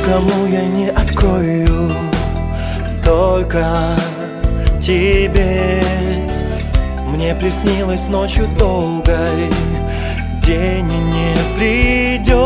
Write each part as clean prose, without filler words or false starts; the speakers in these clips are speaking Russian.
Никому я не открою, только тебе. Мне приснилось ночью долгой, день не придет.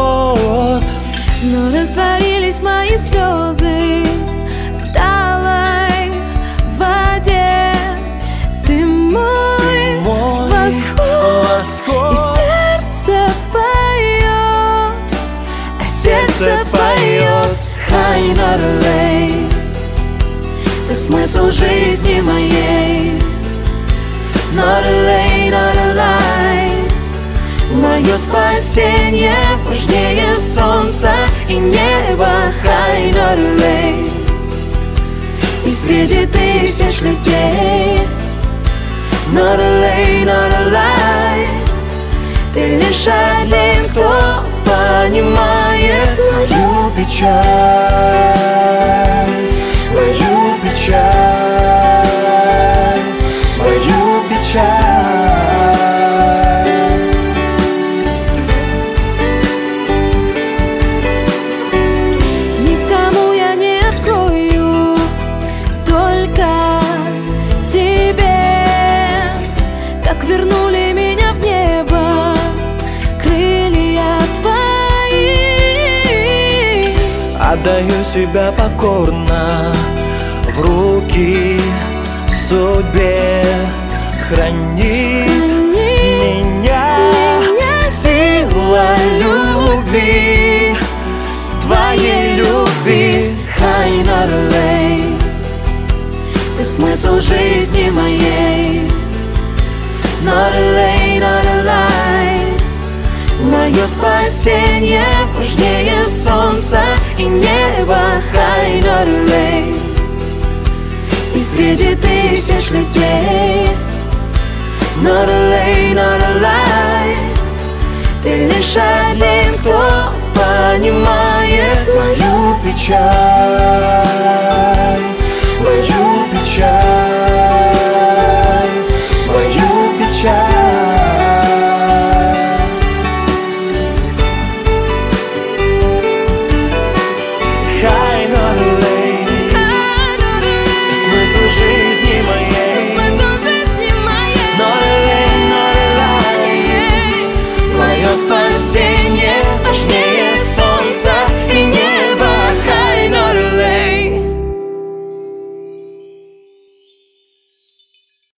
Но растворились мои слезы в талой воде. Ты мой восход, и сердце поет, сердце поет. Хай Норрелей, ты смысл жизни моей. Норрелей, Норрелей, мое спасение важнее солнца и неба. Хай Норрелей, и среди тысяч людей. Норрелей, Норрелей, ты лишь один, кто понимает мою печаль, мою печаль, мою печаль. Никому я не открою, только тебе. Как вернули меня в небо крылья твои. Отдаю себя покорно в руки судьбе. Хранит меня сила любви, твоей любви. Хай Норрелей, ты смысл жизни моей. Норрелей, Норрелей, мое спасение важнее солнца и неба. Хай Норрелей, и среди тысяч людей. Норрелей, Норрелей, ты лишь один, кто понимает мою печаль.